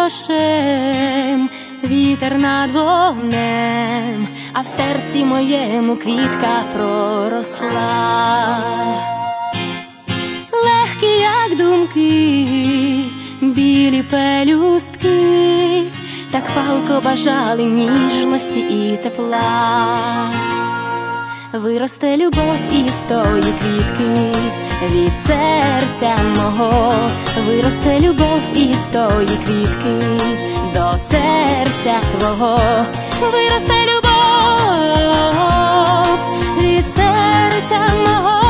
дощем, вітер над вогнем, а в серці моєму квітка проросла. Легкі, як думки, білі пелюстки, так палко бажали ніжності і тепла. Виросте любов із тої квітки, від серця мого. Виросте любов із тої квітки, до серця твого. Виросте любов від серця мого.